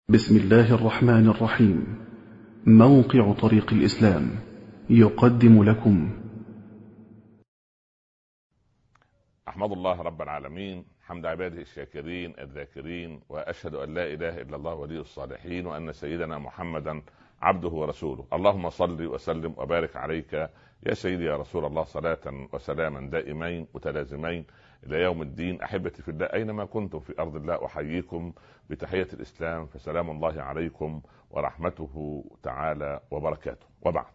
بسم الله الرحمن الرحيم. موقع طريق الإسلام يقدم لكم. أحمد الله رب العالمين حمد عباده الشاكرين الذاكرين، وأشهد أن لا إله إلا الله ولي الصالحين، وأن سيدنا محمدا عبده ورسوله. اللهم صل وسلم وبارك عليك يا سيدي يا رسول الله، صلاة وسلاما دائمين متلازمين إلى يوم الدين. أحبتي في الله، أينما كنتم في أرض الله أحييكم بتحية الإسلام، فسلام الله عليكم ورحمته تعالى وبركاته. وبعد،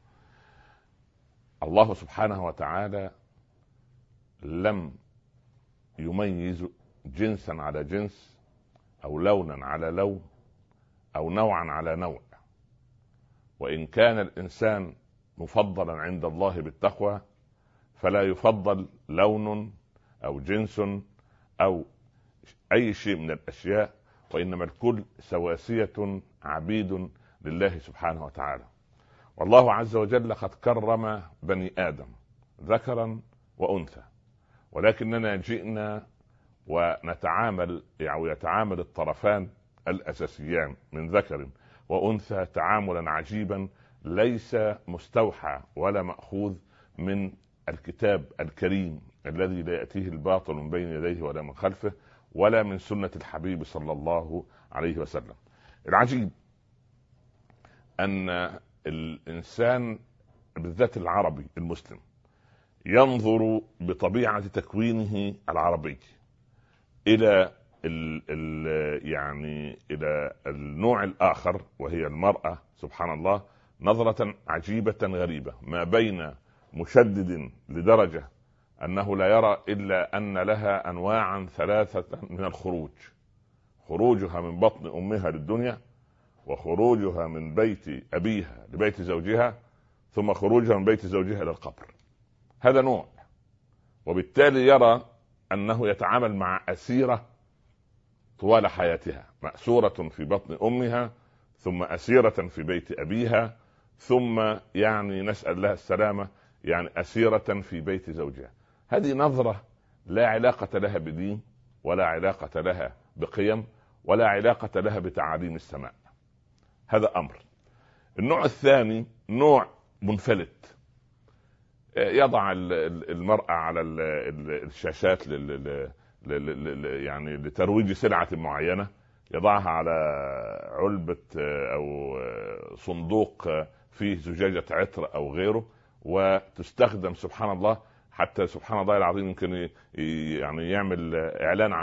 الله سبحانه وتعالى لم يميز جنسا على جنس، أو لونا على لون، أو نوعا على نوع. وإن كان الإنسان مفضلا عند الله بالتقوى، فلا يفضل لون أو جنس أو أي شيء من الأشياء، وإنما الكل سواسية عبيد لله سبحانه وتعالى. والله عز وجل قد كرم بني آدم ذكرا وأنثى، ولكننا جئنا ونتعامل يتعامل الطرفان الأساسيان من ذكر وأنثى تعاملا عجيبا، ليس مستوحى ولا مأخوذ من الكتاب الكريم الذي لا يأتيه الباطل من بين يديه ولا من خلفه، ولا من سنة الحبيب صلى الله عليه وسلم. العجيب أن الإنسان بالذات العربي المسلم ينظر بطبيعة تكوينه العربي إلى إلى النوع الآخر، وهي المرأة، سبحان الله، نظرة عجيبة غريبة، ما بين مشدد لدرجة أنه لا يرى إلا أن لها أنواعا ثلاثة من الخروج: خروجها من بطن أمها للدنيا، وخروجها من بيت أبيها لبيت زوجها، ثم خروجها من بيت زوجها إلى القبر. هذا نوع، وبالتالي يرى أنه يتعامل مع أسيرة طوال حياتها، مأسورة في بطن أمها، ثم أسيرة في بيت أبيها، ثم نسأل الله السلامة أسيرة في بيت زوجها. هذه نظرة لا علاقة لها بدين، ولا علاقة لها بقيم، ولا علاقة لها بتعاليم السماء. هذا أمر. النوع الثاني نوع منفلت، يضع المرأة على الشاشات لترويج سلعة معينة، يضعها على علبة أو صندوق فيه زجاجة عطر أو غيره، وتستخدم سبحان الله، حتى سبحان الله العظيم يمكن يعمل إعلان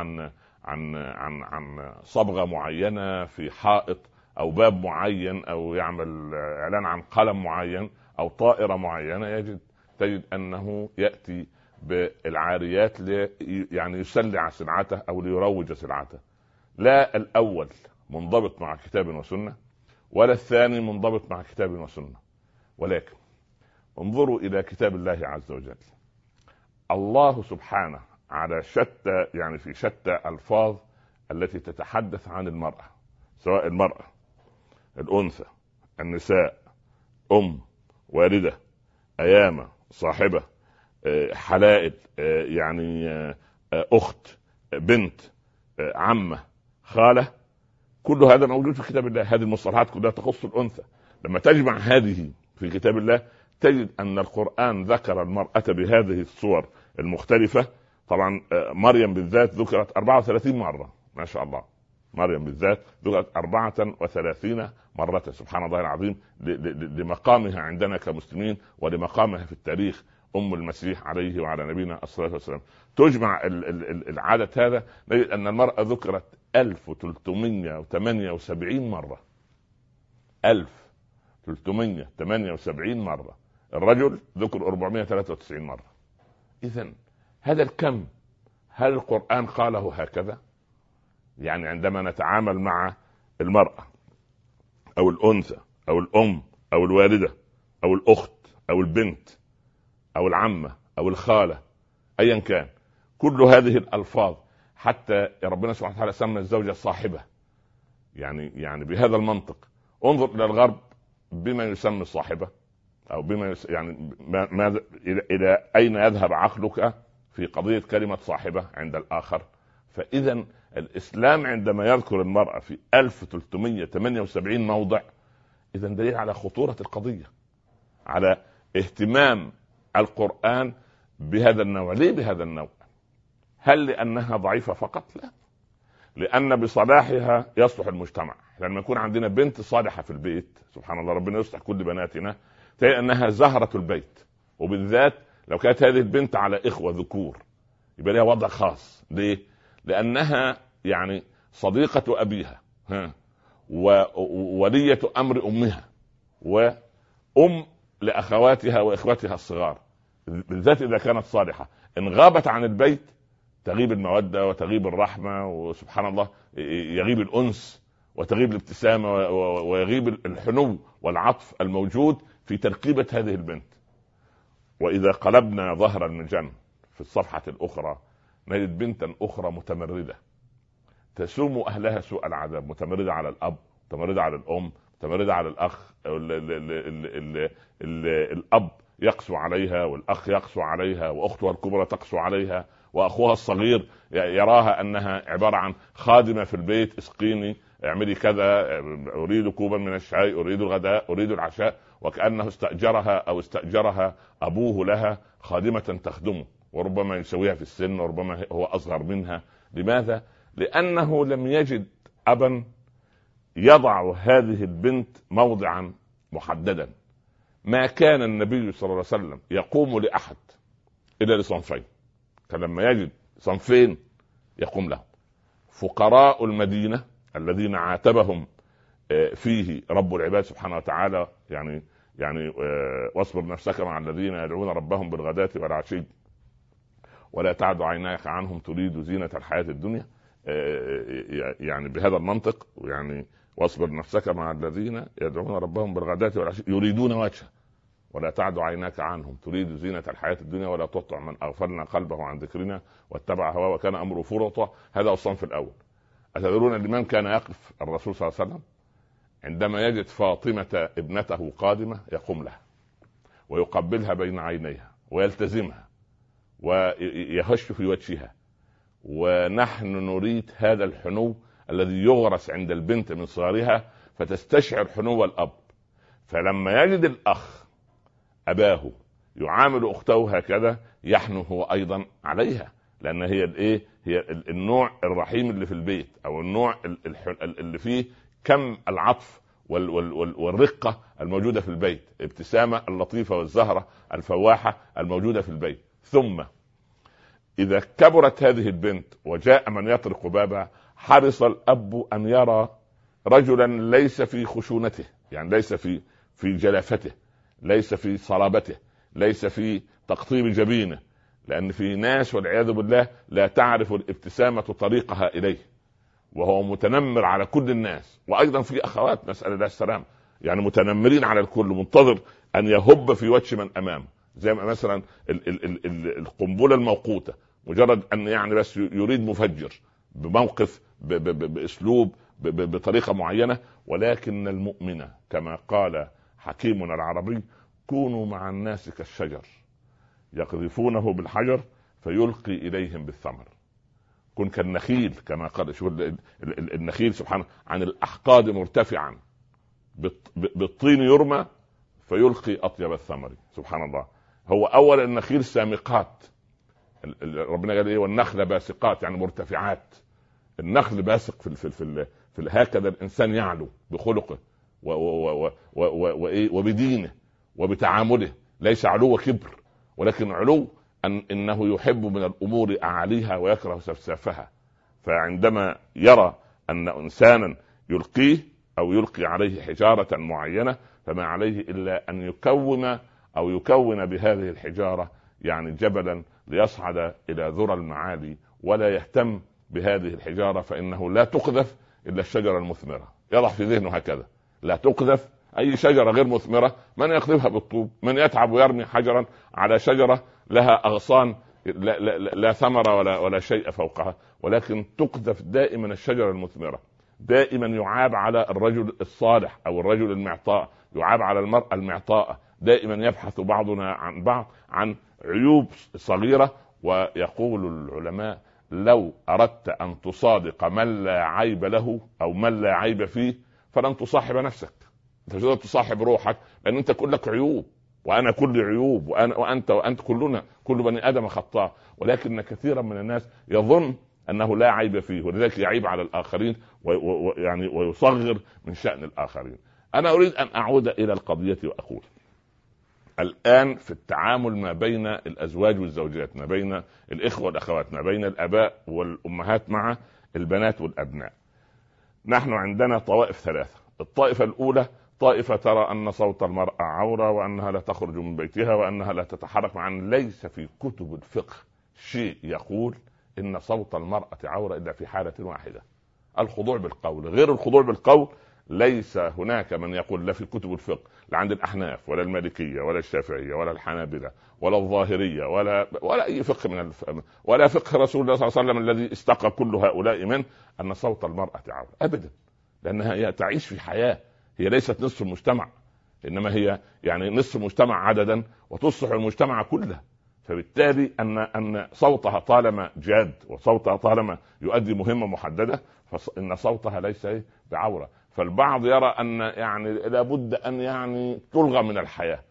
عن صبغة معينة في حائط أو باب معين، أو يعمل إعلان عن قلم معين أو طائرة معينة. تجد أنه يأتي بالعاريات يسلع سلعته أو ليروج سلعته. لا الأول منضبط مع كتاب وسنة، ولا الثاني منضبط مع كتاب وسنة. ولكن انظروا إلى كتاب الله عز وجل. الله سبحانه على شتى في شتى ألفاظ التي تتحدث عن المرأة، سواء المرأة، الأنثى، النساء، والدة، أيامة، صاحبة، حلائل، أخت، بنت، عمة، خالة، كل هذا موجود في كتاب الله. هذه المصطلحات كلها تخص الأنثى. لما تجمع هذه في كتاب الله تجد أن القرآن ذكر المرأة بهذه الصور المختلفة. طبعا مريم بالذات ذكرت 34 مرة، ما شاء الله. مريم بالذات ذكرت 34 مرة، سبحان الله العظيم، لمقامها عندنا كمسلمين، ولمقامها في التاريخ، المسيح عليه وعلى نبينا الصلاة والسلام. تجمع العدد هذا نجد أن المرأة ذكرت 1378 مرة. 1378 مرة. الرجل ذكر 493 مرة. إذن هذا الكم، هل القرآن قاله هكذا؟ عندما نتعامل مع المرأة أو الأنثى أو الأم أو الوالدة أو الأخت أو البنت أو العمة أو الخالة، أيا كان، كل هذه الألفاظ، حتى ربنا سبحانه وتعالى سمى الزوجة صاحبة. بهذا المنطق انظر إلى الغرب بما يسمى الصاحبة، أو بما إلى أين يذهب عقلك في قضية كلمة صاحبة عند الآخر. فإذا الإسلام عندما يذكر المرأة في 1378 موضع، إذا دليل على خطورة القضية، على اهتمام القرآن بهذا النوع. ليه بهذا النوع؟ هل لأنها ضعيفة فقط؟ لا، لأن بصلاحها يصلح المجتمع. لما يكون عندنا بنت صالحة في البيت، سبحان الله، ربنا يصلح كل بناتنا، تلاقي أنها زهرة البيت. وبالذات لو كانت هذه البنت على إخوة ذكور يبقى لها وضع خاص. ليه؟ لأنها يعني صديقة أبيها، وولية أمر أمها، وأم لأخواتها وإخوتها الصغار، بالذات إذا كانت صالحة. إن غابت عن البيت تغيب المودة وتغيب الرحمة، وسبحان الله يغيب الأنس وتغيب الابتسامة ويغيب الحنو والعطف الموجود في تركيبة هذه البنت. وإذا قلبنا ظهر المجن في الصفحة الأخرى نجد بنتا أخرى متمردة تسوم أهلها سوء العذاب، متمردة على الأب، متمردة على الأم، متمردة على الأخ. الأب يقسو عليها، والأخ يقسو عليها، وأختها الكبرى تقسو عليها، وأخوها الصغير يراها أنها عبارة عن خادمة في البيت، اسقيني، اعملي كذا، أريد كوبا من الشاي، أريد الغداء، أريد العشاء، وكأنه استأجرها أو استأجرها أبوه لها خادمة تخدمه، وربما يسويها في السن، وربما هو أصغر منها. لماذا؟ لأنه لم يجد أبا يضع هذه البنت موضعا محددا. ما كان النبي صلى الله عليه وسلم يقوم لأحد إلا لصنفين، فلما يجد صنفين يقوم لهم: فقراء المدينة الذين عاتبهم فيه رب العباد سبحانه وتعالى، يعني واصبر نفسك مع الذين يدعون ربهم بالغداة والعشي ولا تعد عيناك عنهم تريد زينة الحياة الدنيا، يعني بهذا المنطق، يعني واصبر نفسك مع الذين يدعون ربهم بالغداة والعشي يريدون وجهه ولا تعد عيناك عنهم تريد زينة الحياة الدنيا ولا تطع من أغفلنا قلبه عن ذكرنا واتبع هواه وكان أمره فرطا. هذا هو الصنف الأول. أتدرون لمن كان يقف الرسول صلى الله عليه وسلم عندما يجد فاطمة ابنته قادمة؟ يقوم لها ويقبلها بين عينيها ويلتزمها ويهش في وجهها. ونحن نريد هذا الحنو الذي يغرس عند البنت من صغرها فتستشعر حنو الأب. فلما يجد الأخ أباه يعامل أخته هكذا يحنو هو أيضا عليها، لأن هي هي النوع الرحيم اللي في البيت، أو النوع اللي فيه كم العطف والرقة الموجودة في البيت، ابتسامة اللطيفة والزهرة الفواحة الموجودة في البيت. ثم إذا كبرت هذه البنت وجاء من يطرق بابها حرص الأب أن يرى رجلا ليس في خشونته، يعني ليس في جلافته، ليس في صلابته، ليس في تقطيب جبينه، لأن في ناس والعياذ بالله لا تعرف الابتسامة طريقها إليه، وهو متنمر على كل الناس. وأيضا في أخوات نسأل الله السلام يعني متنمرين على الكل، منتظر أن يهب في وجه من أمامه، زي مثلا القنبلة الموقوتة، مجرد أن يعني بس يريد مفجر بموقف بأسلوب بطريقة معينة. ولكن المؤمنة كما قال حكيمنا العربي: كونوا مع الناس كالشجر يقذفونه بالحجر فيلقي إليهم بالثمر. كن كالنخيل كما قال، شو النخيل سبحانه عن الأحقاد مرتفعا بالطين يرمى فيلقي أطيب الثمر. سبحان الله. هو أول النخيل سامقات، ربنا قال إيه؟ والنخل باسقات، يعني مرتفعات. النخل باسق في هكذا الإنسان يعلو بخلقه وبدينه وبتعامله، ليس علو كبر، ولكن علو إنه يحب من الأمور أعاليها ويكره سفسافها. فعندما يرى أن إنسانا يلقيه أو يلقي عليه حجارة معينة فما عليه إلا أن يكون بهذه الحجارة يعني جبلا ليصعد إلى ذرى المعالي، ولا يهتم بهذه الحجارة، فإنه لا تقذف إلا الشجرة المثمرة. يضع في ذهنه هكذا: لا تقذف أي شجرة غير مثمرة. من يقذفها بالطوب؟ من يتعب ويرمي حجرا على شجرة لها أغصان لا ثمرة ولا شيء فوقها؟ ولكن تقذف دائما الشجرة المثمرة. دائما يعاب على الرجل الصالح أو الرجل المعطاء، يعاب على المرأة المعطاءة. دائما يبحث بعضنا عن بعض عن عيوب صغيرة. ويقول العلماء لو أردت أن تصادق من لا عيب له أو من لا عيب فيه فلن تصاحب نفسك. أنت مش تقدر تصاحب روحك، لأن أنت كلك عيوب، وأنا كل عيوب، وأنت كلنا، كل بني آدم خطاء. ولكن كثيرا من الناس يظن أنه لا عيب فيه، ولذلك يعيب على الآخرين يعني ويصغر من شأن الآخرين. أنا أريد أن أعود إلى القضية وأقول الآن في التعامل ما بين الأزواج والزوجات، ما بين الإخوة والأخوات، ما بين الآباء والأمهات مع البنات والأبناء، نحن عندنا طوائف ثلاثة. الطائفة الأولى طائفة ترى أن صوت المرأة عورة، وأنها لا تخرج من بيتها، وأنها لا تتحرك، مع أن ليس في كتب الفقه شيء يقول إن صوت المرأة عورة إلا في حالة واحدة: الخضوع بالقول. غير الخضوع بالقول ليس هناك من يقول، لا في كتب الفقه، لا عند الأحناف ولا المالكية ولا الشافعية ولا الحنابلة ولا الظاهرية ولا أي فقه ولا فقه رسول الله صلى الله عليه وسلم الذي استقى كل هؤلاء من أن صوت المرأة عورة أبدا. لأنها هي تعيش في حياة، هي ليست نصف المجتمع، إنما هي يعني نصف المجتمع عددا وتصلح المجتمع كله. فبالتالي أن صوتها طالما جاد وصوتها طالما يؤدي مهمة محددة فإن صوتها ليس بعورة. فالبعض يرى أن يعني لابد أن يعني تلغى من الحياة.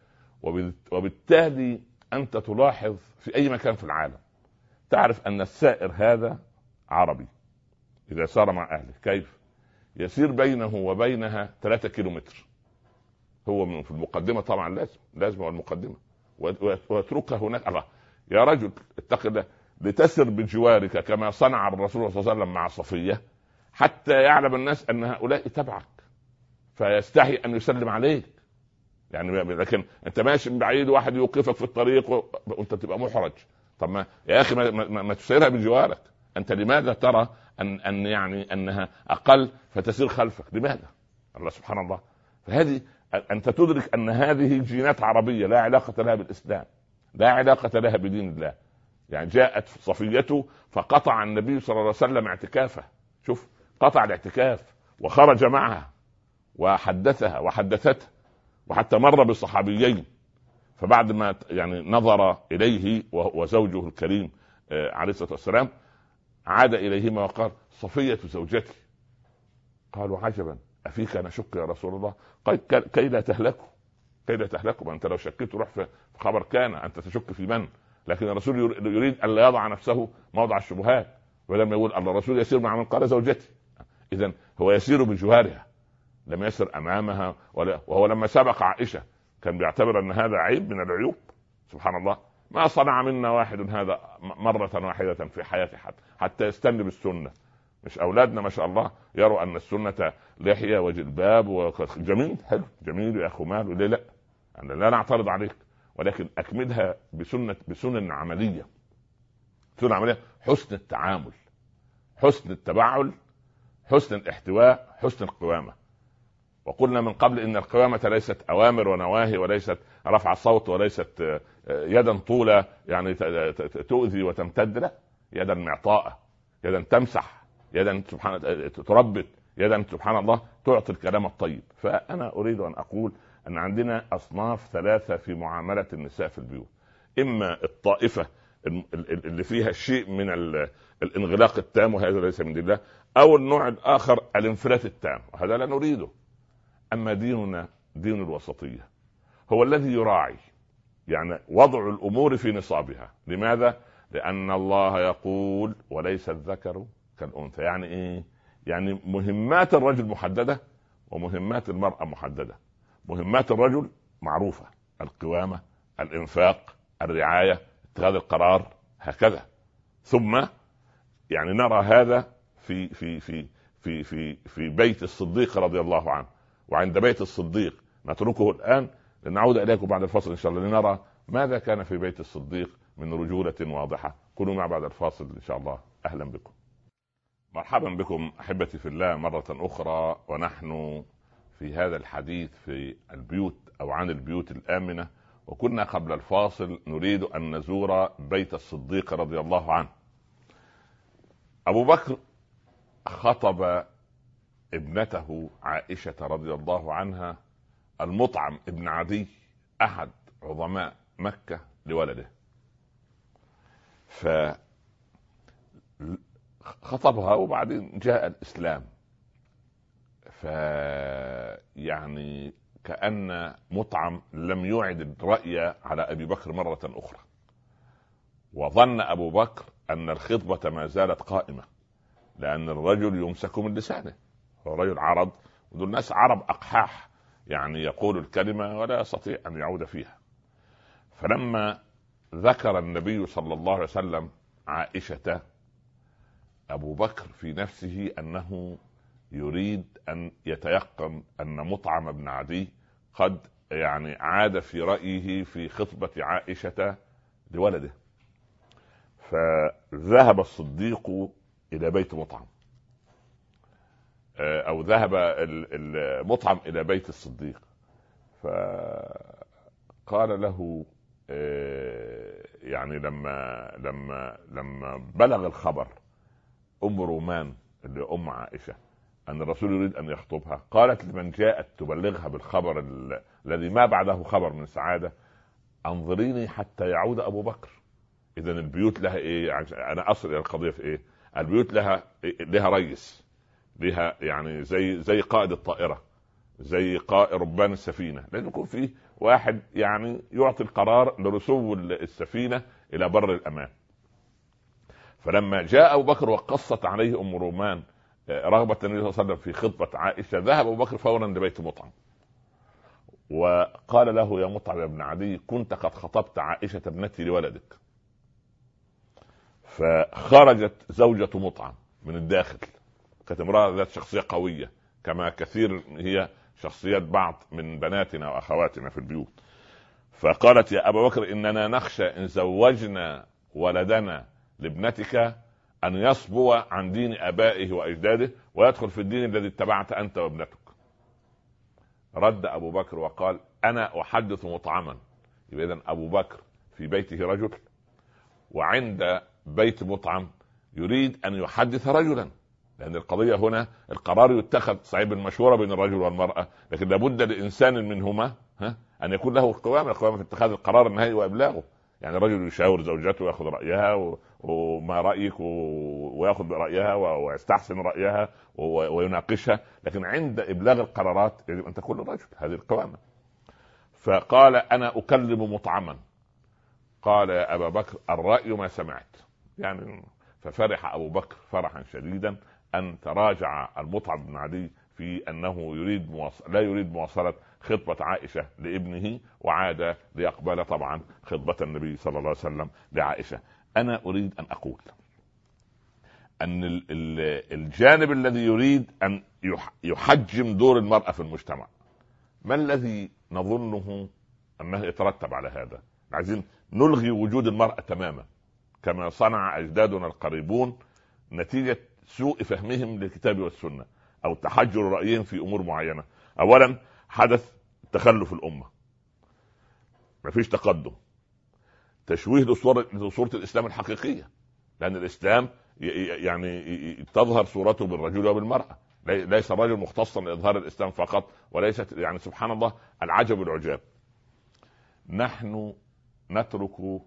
وبالتالي أنت تلاحظ في أي مكان في العالم تعرف أن السائر هذا عربي إذا سار مع أهله كيف يسير بينه وبينها 3 كيلومتر، هو في المقدمة طبعا لازم هو المقدمة، واتركها هناك. الله يا رجل اتق الله، لتسر بجوارك كما صنع الرسول صلى الله عليه وسلم مع صفية، حتى يعلم الناس أن هؤلاء تبعك فيستحي أن يسلم عليك. يعني لكن أنت ماشي من بعيد واحد يوقفك في الطريق وأنت تبقى محرج. طب ما يا أخي ما تسيرها بجوارك. أنت لماذا ترى أن يعني أنها أقل فتسير خلفك؟ لماذا؟ الله سبحان الله. فهذه أنت تدرك أن هذه جينات عربية لا علاقة لها بالإسلام، لا علاقة لها بدين الله. يعني جاءت صفيته فقطع النبي صلى الله عليه وسلم اعتكافه. شوف، قطع الاعتكاف وخرج معها وحدثها وحدثته، وحتى مر بالصحابيين. فبعد ما يعني نظر إليه وزوجه الكريم عليه الصلاة والسلام عاد إليهما وقال: صفية زوجتي. قالوا: عجبا، أفيك نشك يا رسول الله؟ قال: كي لا تهلكوا، كي لا تهلكوا. أنت لو شكيت روح في خبر كان، أنت تشك في من؟ لكن الرسول يريد أن لا يضع نفسه موضع الشبهات، ولما يقول الله الرسول يسير مع من قال زوجتي، إذن هو يسير بجوارها، لم يسر أمامها وهو لما سبق عائشة كان بيعتبر أن هذا عيب من العيوب. سبحان الله، ما صنع منا واحد هذا مرة واحدة في حياته حتى يستنى بالسنة. مش أولادنا ما شاء الله يروا أن السنة لحية وجلباب وجميل، حلو جميل يا أخو مال، وليه لا؟ أنا لا نعترض عليك، ولكن أكملها بسنن عملية. سنن عملية: حسن التعامل، حسن التبعل، حسن الاحتواء، حسن القوامة. وقلنا من قبل إن القوامة ليست أوامر ونواهي، وليست رفع الصوت، وليست يدا طولة يعني تؤذي وتمتد، لا، يدا معطاءة، يدا تمسح، يدا سبحان تربط، يدا سبحان الله تعطي الكلام الطيب. فأنا أريد أن أقول أن عندنا أصناف 3 في معاملة النساء في البيوت: إما الطائفة اللي فيها شيء من الانغلاق التام وهذا ليس من دين الله، أو النوع الآخر الانفلات التام وهذا لا نريده. أما ديننا دين الوسطية، هو الذي يراعي يعني وضع الأمور في نصابها. لماذا؟ لأن الله يقول: وليس الذكر كالأنثى. يعني إيه؟ يعني مهمات الرجل محددة ومهمات المرأة محددة. مهمات الرجل معروفة: القوامة، الإنفاق، الرعاية، اتخاذ القرار، هكذا. ثم يعني نرى هذا في في في في في في بيت الصديق رضي الله عنه. وعند بيت الصديق نتركه الآن لنعود إليكم بعد الفاصل إن شاء الله لنرى ماذا كان في بيت الصديق من رجولة واضحة. كونوا مع بعد الفاصل إن شاء الله. أهلا بكم، مرحبا بكم أحبتي في الله مرة أخرى، ونحن في هذا الحديث في البيوت أو عن البيوت الآمنة. وكنا قبل الفاصل نريد أن نزور بيت الصديق رضي الله عنه. أبو بكر خطب ابنته عائشة رضي الله عنها المطعم ابن عدي أحد عظماء مكة لولده. خطبها وبعدين جاء الإسلام. يعني كأن مطعم لم يعد الرأي على أبي بكر مرة أخرى، وظن أبو بكر أن الخطبة ما زالت قائمة، لأن الرجل يمسك من لسانه، هو رجل عرب، ودول الناس عرب أقحاح، يعني يقول الكلمة ولا يستطيع أن يعود فيها. فلما ذكر النبي صلى الله عليه وسلم عائشة، أبو بكر في نفسه أنه يريد أن يتيقن أن مطعم بن عدي قد يعني عاد في رأيه في خطبة عائشة لولده. فذهب الصديق إلى بيت مطعم، أو ذهب المطعم إلى بيت الصديق، فقال له يعني لما بلغ الخبر أم رومان اللي أم عائشة أن الرسول يريد أن يخطبها، قالت لمن جاءت تبلغها بالخبر الذي ما بعده خبر من سعادة: أنظريني حتى يعود أبو بكر. إذن البيوت لها إيه؟ أنا أصل إلى القضية في إيه؟ البيوت لها رئيس، لها يعني زي قائد الطائرة، زي قائد ربان السفينة، لازم يكون فيه واحد يعني يعطي القرار لرسو السفينة إلى بر الأمان. فلما جاء أبو بكر وقصت عليه أم رومان رغبة النبي صلى الله عليه وسلم في خطبة عائشة، ذهب أبو بكر فورا لبيت مطعم وقال له: يا مطعم يا ابن عدي، كنت قد خطبت عائشة ابنتي لولدك. فخرجت زوجة مطعم من الداخل، كانت امرأة ذات شخصية قوية كما كثير هي شخصيات بعض من بناتنا وأخواتنا في البيوت. فقالت: يا أبا بكر، إننا نخشى إن زوجنا ولدنا لابنتك أن يصبو عن دين آبائه وأجداده ويدخل في الدين الذي اتبعت أنت وابنتك. رد أبو بكر وقال: أنا أحدث مطعما. إذن أبو بكر في بيته رجل، وعند بيت مطعم يريد أن يحدث رجلا، لأن القضية هنا القرار يتخذ صعيب المشورة بين الرجل والمرأة، لكن لابد لإنسان منهما أن يكون له القوامة في اتخاذ القرار النهائي وإبلاغه. يعني الرجل يشاور زوجته ويأخذ رأيها وما رأيك ويأخذ برأيها ويستحسن رأيها ويناقشها، لكن عند إبلاغ القرارات يجب أن تكون الرجل هذه القوامة. فقال: أنا أكلم مطعما. قال: يا أبا بكر، الرأي ما سمعت. يعني ففرح أبو بكر فرحا شديدا أن تراجع المطعم بن عدي في أنه لا يريد مواصلة خطبة عائشة لابنه، وعاد ليقبل طبعا خطبة النبي صلى الله عليه وسلم لعائشة. أنا أريد أن أقول أن الجانب الذي يريد أن يحجم دور المرأة في المجتمع، ما الذي نظنه أنه يترتب على هذا؟ عايزين نلغي وجود المرأة تماما كما صنع أجدادنا القريبون نتيجة سوء فهمهم للكتاب والسنة أو تحجر رأيهم في أمور معينة. أولا حدث تخلف الأمة، مفيش تقدم، تشويه لصورة الإسلام الحقيقية، لأن الإسلام يعني تظهر صورته بالرجل وبالمرأة، ليس الرجل مختصا لإظهار الإسلام فقط، وليست يعني سبحان الله العجب العجاب. نحن نترك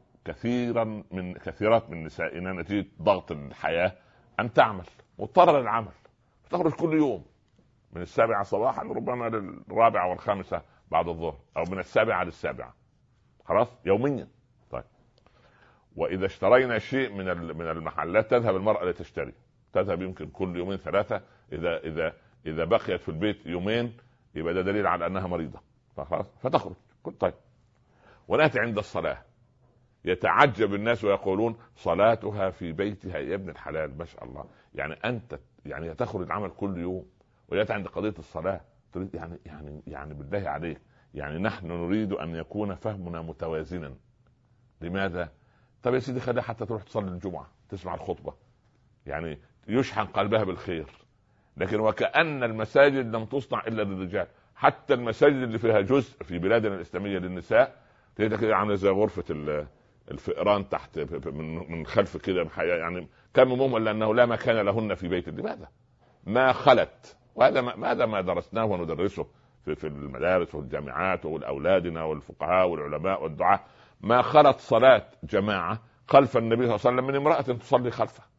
كثيرات من نسائنا نتيجة ضغط الحياة أن تعمل، مضطرة للعمل، تخرج كل يوم من 7 صباحا ربما لل4 وال5 بعد الظهر، أو من 7 لل7، خلاص يوميا. طيب، وإذا اشترينا شيء من المحلات تذهب المرأة لتشتري، تذهب يمكن كل 2-3، إذا بقيت في البيت 2 يبقى ده دليل على أنها مريضة، خلاص فتخرج. طيب، ونأتي عند الصلاة يتعجب الناس ويقولون: صلاتها في بيتها. يا ابن الحلال، ما شاء الله، يعني أنت يعني تخرج العمل كل يوم ويأتي عند قضية الصلاة تريد يعني بالله عليك، يعني نحن نريد أن يكون فهمنا متوازنا. لماذا؟ طب يا سيدي خليها حتى تروح تصلي الجمعة تسمع الخطبة، يعني يشحن قلبها بالخير. لكن وكأن المساجد لم تصنع إلا للرجال، حتى المساجد اللي فيها جزء في بلادنا الإسلامية للنساء تجد كده عامله زي غرفة الفئران تحت من خلف كده، يعني كم مهم الا انه لا مكان لهن في بيت. لماذا؟ ما خلت، وهذا ماذا ما درسناه وندرسه في المدارس والجامعات والاولادنا والفقهاء والعلماء والدعاة، ما خلت صلاة جماعة خلف النبي صلى الله عليه وسلم من امرأة تصلي خلفه.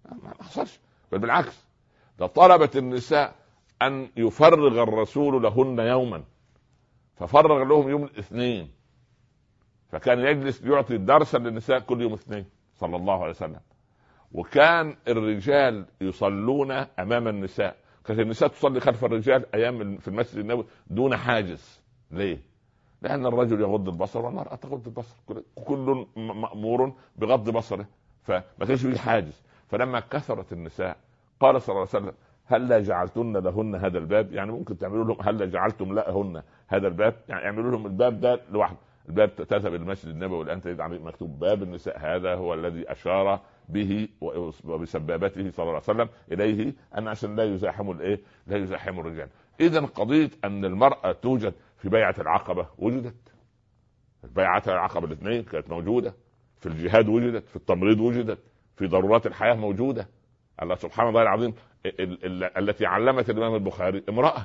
ما حصلش، بل بالعكس، ده طلبت النساء أن يفرغ الرسول لهن يوما، ففرغ لهم يوم الاثنين، فكان يجلس يعطي درسا للنساء كل يوم اثنين صلى الله عليه وسلم. وكان الرجال يصلون أمام النساء، كانت النساء تصلي خلف الرجال أيام في المسجد النبوي دون حاجز. ليه؟ لأن الرجل يغض البصر والمرأة تغض البصر، كل مأمور بغض بصره، فما كانش فيه حاجز. فلما كثرت النساء قال صلى الله عليه وسلم هلا جعلتن لهن هذا الباب، يعني ممكن تعملوا لهم هلا جعلتم لهن هذا الباب، يعني اعملوا لهم الباب ده لوحده. الباب تذهب المسجد النبوي والآن تجد عليه مكتوب باب النساء، هذا هو الذي أشار به وبسبابته صلى الله عليه وسلم إليه، أن عشان لا يزاحم لا يزاحم الرجال. إذن قضية أن المرأة توجد في بيعة العقبة وجدت، بيعة العقبة الاثنين كانت موجودة، في الجهاد وجدت، في التمريض وجدت، في ضرورات الحياة موجودة. الله سبحانه الله العظيم التي علمت الإمام البخاري امرأة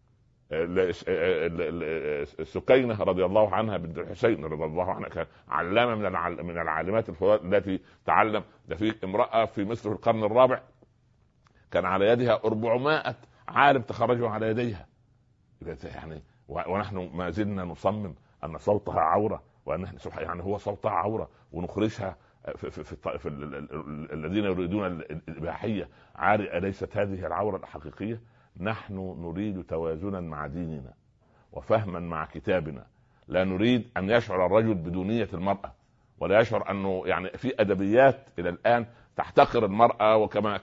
سكينة رضي الله عنها بنت الحسين رضي الله عنها، كانت علامة من العالمات الفضلاء التي تعلم. ده في امرأة في مصر في القرن الرابع كان على يدها 400 عالم تخرجوا على يديها، يعني ونحن ما زلنا نصمم أن صوتها عورة، وأن يعني هو صوتها عورة ونخرجها في الذين يريدون الإباحية عاري. أليست هذه العورة الحقيقية؟ نحن نريد توازنا مع ديننا وفهما مع كتابنا، لا نريد أن يشعر الرجل بدونية المرأة، ولا يشعر أنه يعني في أدبيات إلى الآن تحتقر المرأة، وكما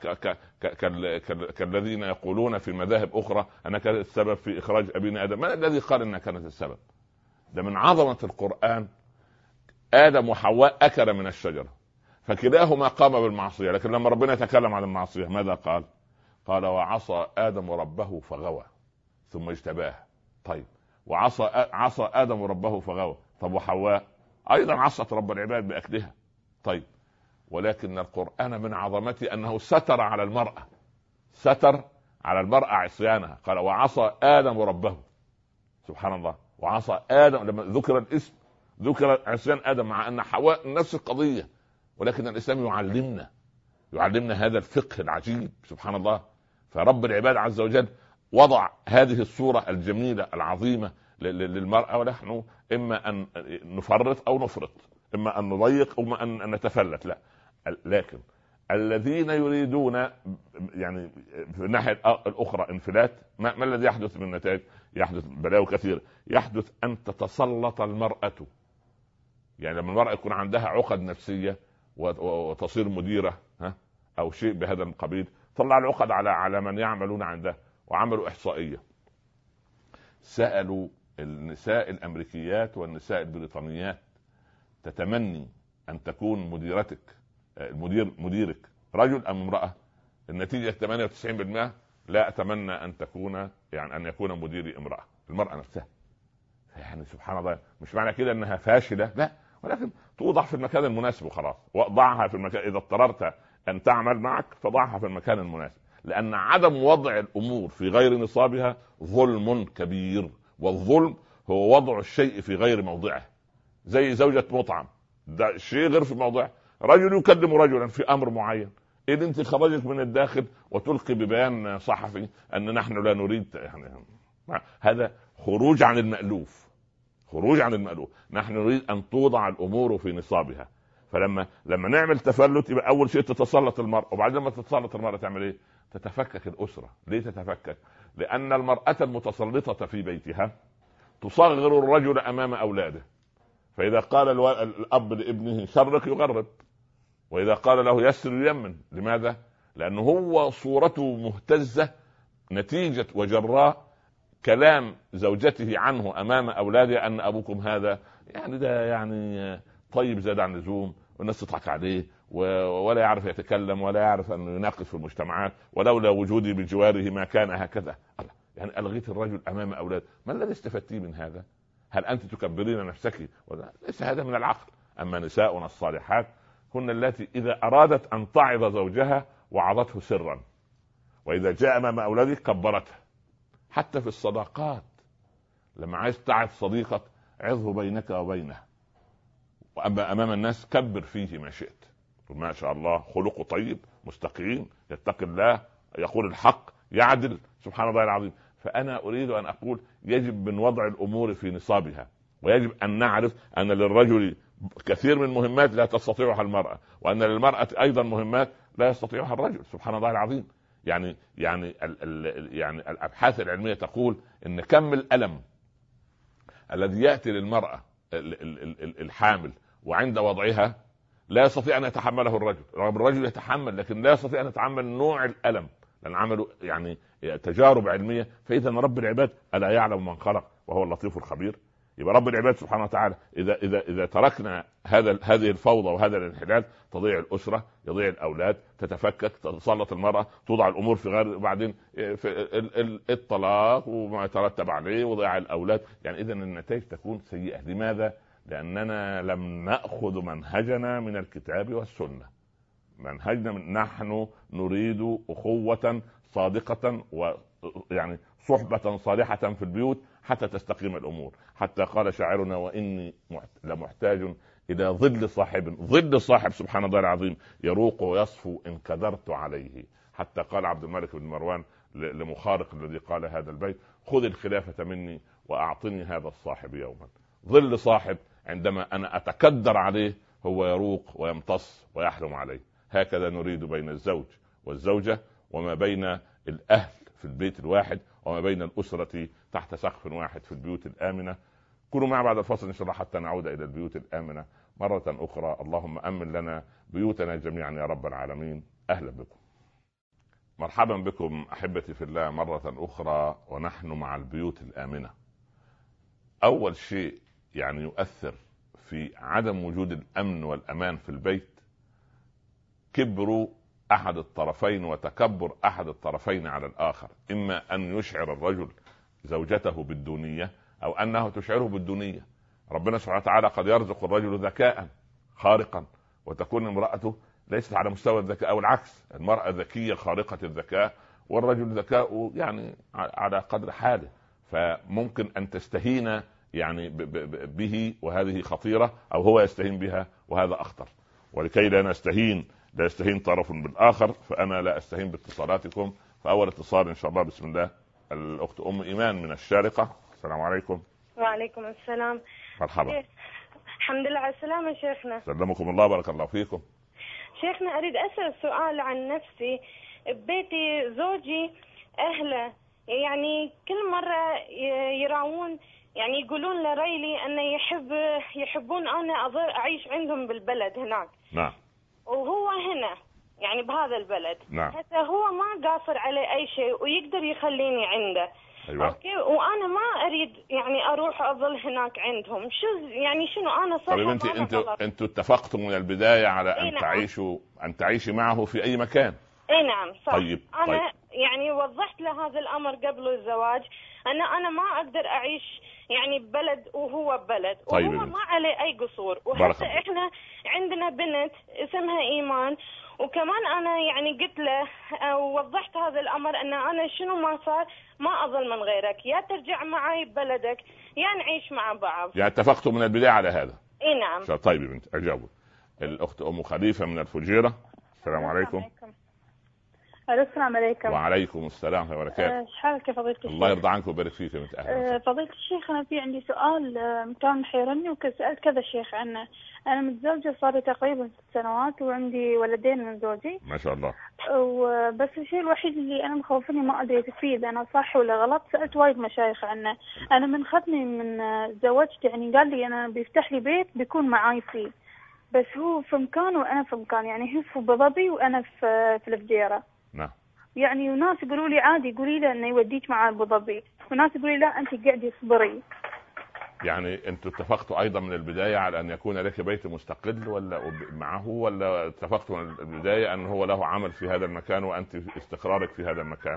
كالذين يقولون في مذاهب أخرى أنها كانت السبب في إخراج أبينا آدم. من الذي قال أنها كانت السبب؟ ده من عظمة القرآن آدم وحواء أكل من الشجرة فكلاهما قام بالمعصية، لكن لما ربنا يتكلم عن المعصية ماذا قال؟ قال وعصى آدم ربه فغوى ثم اجتباه. طيب عصى آدم ربه فغوى، طب وحواء أيضا عصت رب العباد بأكلها. طيب ولكن القرآن من عظمته أنه ستر على المرأة، ستر على المرأة عصيانها، قال وعصى آدم ربه. سبحان الله، وعصى آدم لما ذكر الاسم ذكر عصيان آدم، مع أن حواء نفس القضية، ولكن الإسلام يعلمنا هذا الفقه العجيب سبحان الله. فرب العباد عز وجل وضع هذه الصورة الجميلة العظيمة للمرأة، ونحن إما أن نفرط أو نفرط، إما أن نضيق أو أن نتفلت. لا، لكن الذين يريدون يعني في الناحية الأخرى انفلات، ما الذي يحدث من نتائج؟ يحدث بلاوي كثير. يحدث أن تتسلط المرأة، يعني لما المرأة يكون عندها عقد نفسية وتصير مديرة أو شيء بهذا القبيل، طلع العقد على من يعملون عنده. وعملوا إحصائية، سألوا النساء الأمريكيات والنساء البريطانيات تتمني أن تكون مديرك رجل أم امرأة؟ النتيجة 98% لا أتمنى أن تكون يعني أن يكون مديري امرأة، المرأة نفسها. يعني سبحان الله، مش معنى كده أنها فاشلة، لا، ولكن توضع في المكان المناسب وخلاص. وضعها في المكان، إذا اضطررت أن تعمل معك فضعها في المكان المناسب، لأن عدم وضع الأمور في غير نصابها ظلم كبير، والظلم هو وضع الشيء في غير موضعه. زي زوجة مطعم، ده شيء غير في موضعه. رجل يكلم رجلا في أمر معين، إذا أنت خرجت من الداخل وتلقي ببيان صحفي أن نحن لا نريد، يعني هذا خروج عن المألوف، خروج عن المألوف. نحن نريد أن توضع الأمور في نصابها. فلما نعمل تفلت يبقى أول شيء تتسلط المرأة، وبعدين لما تتسلط المرأة تعمل إيه؟ تتفكك الأسرة. ليه تتفكك؟ لأن المرأة المتسلطة في بيتها تصغر الرجل أمام أولاده، فإذا قال الأب لابنه شرك يغرب، وإذا قال له يسر يمن. لماذا؟ لأنه هو صورته مهتزة نتيجة وجراء كلام زوجته عنه أمام أولاده، أن أبوكم هذا يعني ده يعني طيب زاد عن اللزوم، والناس تضحك عليه ولا يعرف يتكلم ولا يعرف أن يناقش في المجتمعات، ولولا وجودي بجواره ما كان هكذا. يعني ألغيت الرجل أمام أولاده، ما الذي استفدتي من هذا؟ هل أنت تكبرين نفسك؟ ولا ليس هذا من العقل. أما نساؤنا الصالحات هن التي إذا أرادت أن تعظ زوجها وعظته سرا، وإذا جاء أمام أولاده كبرته. حتى في الصداقات، لما عايز تعظ صديقك عظه بينك وبينه، وأما أمام الناس كبر فيه ما شئت، ما شاء الله خلقه طيب مستقيم يتقي الله يقول الحق يعدل، سبحان الله العظيم. فأنا أريد أن أقول يجب من وضع الأمور في نصابها، ويجب أن نعرف أن للرجل كثير من المهمات لا تستطيعها المرأة، وأن للمرأة أيضا مهمات لا يستطيعها الرجل، سبحان الله العظيم. يعني الأبحاث العلمية تقول إن كم الألم الذي يأتي للمرأة الحامل وعند وضعها لا يستطيع أن يتحمله الرجل، رغم الرجل يتحمل لكن لا يستطيع أن يتحمل نوع الألم، لأن عملوا يعني تجارب علمية. فإذا رب العباد ألا يعلم من خلق وهو اللطيف الخبير؟ يبقى رب العباد سبحانه وتعالى إذا تركنا هذه الفوضى وهذا الانحلال تضيع الأسرة، يضيع الأولاد، تتفكك، تتسلط المرأة، توضع الأمور في غير، وبعدين في الطلاق وما يترتب عليه وضياع الأولاد. يعني إذا النتائج تكون سيئة. لماذا؟ لأننا لم نأخذ منهجنا من الكتاب والسنة. منهجنا نحن نريد أخوة صادقة ويعني صحبة صالحة في البيوت حتى تستقيم الأمور. حتى قال شاعرنا: وإني لمحتاج إلى ظل صاحب سبحان الله العظيم يروق ويصفو إن كدرت عليه. حتى قال عبد الملك بن مروان لمخارق الذي قال هذا البيت: خذ الخلافة مني وأعطني هذا الصاحب يوما. ظل صاحب عندما أنا أتكدر عليه هو يروق ويمتص ويحرم عليه. هكذا نريد بين الزوج والزوجة، وما بين الأهل في البيت الواحد، وما بين الأسرة تحت سقف واحد في البيوت الآمنة. كونوا معنا بعد الفصل إن شاء الله حتى نعود إلى البيوت الآمنة مرة أخرى. اللهم أمن لنا بيوتنا جميعا يا رب العالمين. أهلا بكم، مرحبا بكم أحبتي في الله مرة أخرى، ونحن مع البيوت الآمنة. أول شيء يعني يؤثر في عدم وجود الأمن والأمان في البيت كبر أحد الطرفين وتكبر أحد الطرفين على الآخر. إما أن يشعر الرجل زوجته بالدونية أو أنه تشعره بالدونية. ربنا سبحانه وتعالى قد يرزق الرجل ذكاء خارقا وتكون امرأته ليست على مستوى الذكاء، أو العكس، المرأة ذكية خارقة الذكاء والرجل ذكاء يعني على قدر حاله. فممكن أن تستهين يعني به، وهذه خطيرة، أو هو يستهين بها وهذا أخطر. ولكي لا يستهين طرف بالآخر، فأنا لا أستهين باتصالاتكم. فأول اتصال إن شاء الله بسم الله الأخت أم إيمان من الشارقة. السلام عليكم. وعليكم السلام. مرحبا. الحمد لله على السلامة شيخنا. سلمكم الله، بارك الله فيكم. شيخنا أريد أسأل سؤال عن نفسي. ببيتي زوجي أهله يعني كل مرة يراون، يعني يقولون لريلي أنه يحبون أنا أعيش عندهم بالبلد هناك. نعم. وهو هنا يعني بهذا البلد. نعم. حتى هو ما قاصر عليه أي شيء ويقدر يخليني عنده. أيوة. أوكي. وأنا ما أريد يعني أروح أظل هناك عندهم. شنو أنا صح؟ طيب أنتوا اتفقتوا من البداية على أن نعم. تعيشي معه في أي مكان؟ اي نعم صح. طيب. أنا يعني وضحت له هذا الأمر قبل الزواج، أنا ما أقدر أعيش يعني ببلد وهو ببلد. طيب. وهو ما عليه أي قصور. وحتى إحنا عندنا بنت اسمها إيمان، وكمان أنا يعني قلت له ووضحت هذا الأمر أن أنا شنو ما صار ما أظل من غيرك، يا ترجع معي ببلدك يا نعيش مع بعض. يعني اتفقتوا من البداية على هذا؟ اي نعم. طيب يا بنت أجاوب. الأخت أم خليفة من الفجيرة. السلام عليكم. السلام عليكم. وعليكم السلام ورحمة الله وبركاته. حالك يا فضيلة الشيخ؟ الله يرضى عنك ويبارك فيك يا بنت. فضيلة الشيخ أنا في عندي سؤال كان محيرني وسألت كذا شيخ عنه. أنا متزوجة صار تقريبا 6 سنوات وعندي ولدين من زوجي ما شاء الله. وبس الشيء الوحيد اللي أنا مخوفني ما أدري فيه إذا أنا صح ولا غلط. سألت وايد مشايخ عنه. أنا من ختمي من زوجت يعني قال لي أنا بيفتح لي بيت بيكون معاي فيه، بس هو في مكان وأنا في مكان، يعني هي في أبو ظبي وأنا في الفجيرة. نعم. يعني وناس يقولوا لي عادي، قولي له انه يوديك مع ابو ظبي، وناس يقولوا لي لا انت قاعدي اصبري. يعني انتوا اتفقتوا ايضا من البدايه على ان يكون لك بيت مستقل ولا معه، ولا اتفقتوا من البدايه ان هو له عمل في هذا المكان وانت استقرارك في هذا المكان؟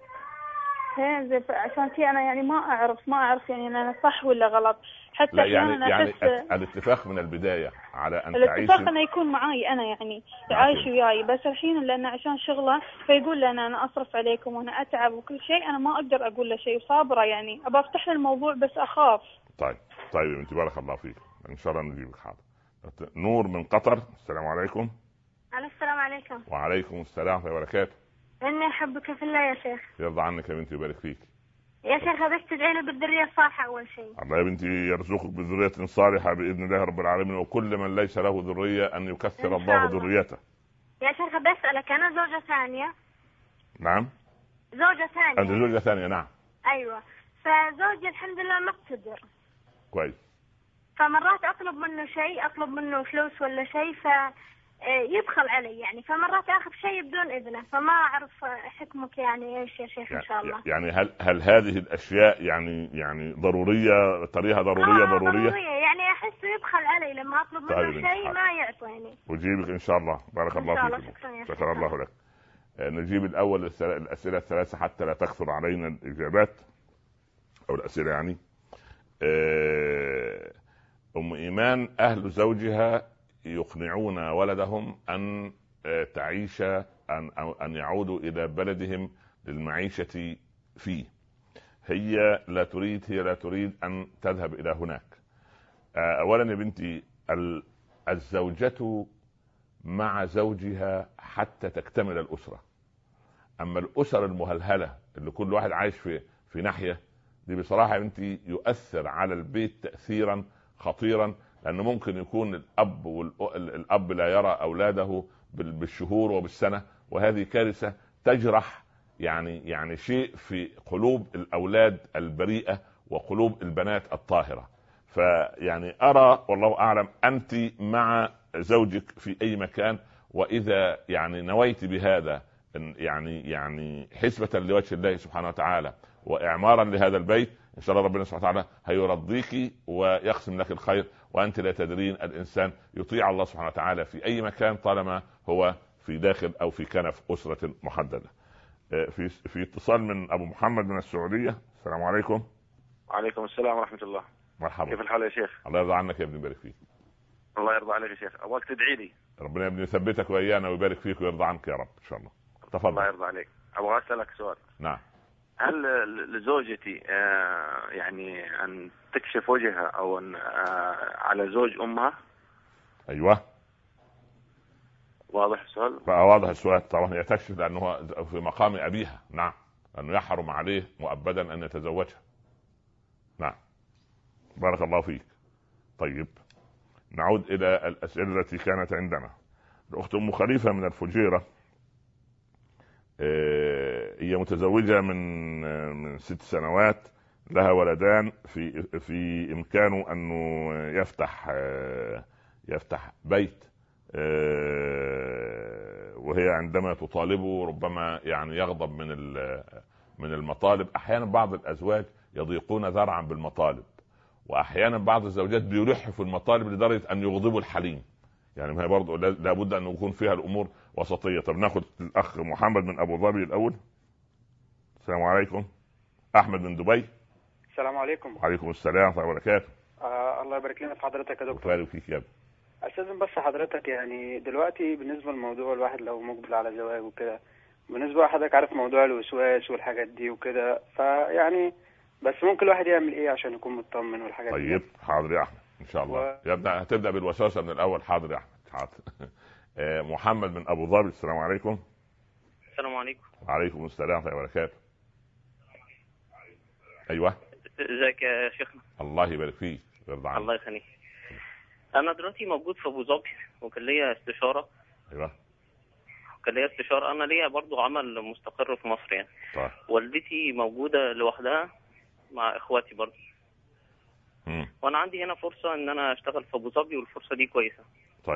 عشان كذا انا يعني ما اعرف يعني انا صح ولا غلط. حتى لا يعني الاتفاق من البدايه على ان تعيش. الاتفاق انه يكون معاي انا يعني عايش وياي، بس الحين لانه عشان شغله فيقول لنا انا اصرف عليكم وانا اتعب وكل شيء، انا ما اقدر اقول له شيء، صابره يعني ابى افتح له الموضوع بس اخاف. طيب انت بارك الله فيك، ان شاء الله نجيبك. حاضر. نور من قطر. السلام عليكم. السلام عليكم. وعليكم السلام ورحمة الله وبركاته. إني أحبك في الله يا شيخ. يرضى عنك يا بنتي ويبارك فيك. يا شيخ أبيك تدعي لي بالذرية الصالحة أول شيء. الله يا بنتي يرزقك بذرية صالحة بإذن الله رب العالمين، وكل من ليس له ذرية أن يكثر الله ذريته. يا شيخ بسألك، أنا زوجة ثانية. نعم. زوجة ثانية. أنت زوجة ثانية؟ نعم. أيوة. فزوجي الحمد لله مقتدر. كويس. فمرات أطلب منه شيء، أطلب منه فلوس ولا شيء فيبخل علي يعني، فمرات أخذ شيء بدون إذنه، فما أعرف حكمك يعني إيش يا شيخ إن شاء الله. يعني هل هذه الأشياء يعني ضرورية، طريقة ضرورية يعني أحس يبخل علي لما أطلب منه شيء ما يعطيني. أجيبك إن شاء الله. بارك الله فيك. شكرا الله لك. نجيب الأول الأسئلة الثلاثة حتى لا تكثر علينا الإجابات أو الأسئلة يعني. أم إيمان، أهل زوجها يقنعون ولدهم أن تعيش أن يعودوا إلى بلدهم للمعيشة فيه. هي لا تريد أن تذهب إلى هناك. أولا يا بنتي، الزوجة مع زوجها حتى تكتمل الأسرة. أما الأسر المهلهلة اللي كل واحد عايش في ناحية، دي بصراحة يا بنتي يؤثر على البيت تأثيرا خطيرا، لأنه ممكن يكون الأب لا يرى أولاده بالشهور وبالسنة، وهذه كارثة تجرح يعني شيء في قلوب الأولاد البريئة وقلوب البنات الطاهرة. فيعني أرى والله أعلم أنت مع زوجك في أي مكان، وإذا يعني نويت بهذا يعني حسبة لوجه الله سبحانه وتعالى وإعمارا لهذا البيت، إن شاء الله ربنا سبحانه وتعالى هيرضيك ويقسم لك الخير، وأنت لا تدرين. الإنسان يطيع الله سبحانه وتعالى في أي مكان طالما هو في داخل أو في كنف أسرة محددة. في اتصال من أبو محمد من السعودية. السلام عليكم. وعليكم السلام ورحمة الله. مرحبا. كيف الحال يا شيخ؟ الله يرضى عنك يا ابني، يبارك فيك. الله يرضى عليك يا شيخ. أبغاك تدعي لي. ربنا يا ابني يثبتك وإيانا ويبارك فيك ويرضى عنك يا رب إن شاء الله. تفضل. الله يرضى عليك. أبغى أسألك سؤال. نعم. هل لزوجتي يعني أن تكشف وجهها أو أن على زوج أمها؟ أيوة. واضح السؤال؟ واضح السؤال طبعا. هي تكشف لأنه في مقام أبيها. نعم. أنه يحرم عليه مؤبدا أن يتزوجها. نعم. بارك الله فيك. طيب نعود إلى الأسئلة التي كانت عندنا. الأخت أم خليفة من الفجيرة، هي متزوجة من 6 سنوات، لها ولدان، في إمكانه أنه يفتح بيت، وهي عندما تطالبه ربما يعني يغضب من المطالب. أحيانا بعض الأزواج يضيقون ذرعا بالمطالب، وأحيانا بعض الزوجات بيلحوا في المطالب لدرجة أن يغضبوا الحليم. يعني ما هي برضو لابد أن يكون فيها الأمور وسطية. طب ناخد الأخ محمد من أبو ظبي الأول. السلام عليكم. أحمد من دبي. السلام عليكم. وعليكم السلام ورحمة الله وبركاته. الله يبارك لنا في حضرتك يا دكتور. ويبارك فيك يا ابني. أستاذن بس حضرتك، يعني دلوقتي بالنسبة للموضوع، الواحد لو مقبل على زواج وكده، بالنسبة لحضرتك عارف موضوع الوسواس والحاجات دي وكده، فيعني بس ممكن الواحد يعمل إيه عشان يكون مطمن والحاجات دي؟ طيب حاضر يا أحمد إن شاء الله. هتبدأ بالوسوسة من الأول. حاضر يا أحمد. حاضر. محمد من أبو ظبي. السلام عليكم. السلام عليكم. وعليكم السلام ورحمة الله وبركاته. أيوة. ازيك يا شيخنا؟ الله يبارك فيك ويرضى عنك. الله يخليك. أنا دلوقتي موجود في أبو ظبي وكان ليا استشارة. أيوة. كان ليا استشارة. أنا ليا برضو عمل مستقر في مصر يعني. طيب. والدتي موجودة لوحدها مع إخواتي برضو. وأنا عندي هنا فرصة إن أنا أشتغل في أبو ظبي، والفرصة دي كويسة. طيب.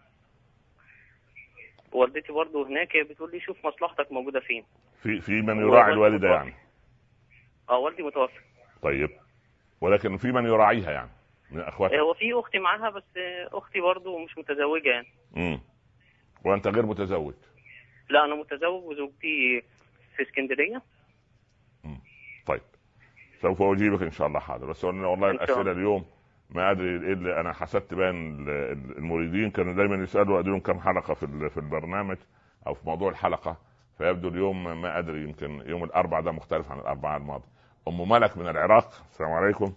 والدتي برضو هناك، هي بتقول لي شوف مصلحتك موجودة فين. في من يراعي الوالدة يعني؟ والدي متوفى. طيب. ولكن في من يراعيها يعني من اخواتها؟ هو في اختي معاها، بس اختي برضو مش متزوجة يعني. وانت غير متزوج؟ لا انا متزوج وزوجتي في اسكندرية. طيب سوف اجيبك ان شاء الله. حاضر. بس والله الاسئلة اليوم ما ادري ايه اللي انا حسبت بين المريدين كانوا دايما يسالوا ادري كم حلقة في البرنامج او في موضوع الحلقة، فيبدو اليوم ما ادري يمكن يوم الاربعاء ده مختلف عن الاربعاء الماضي. ام ملك من العراق. السلام عليكم.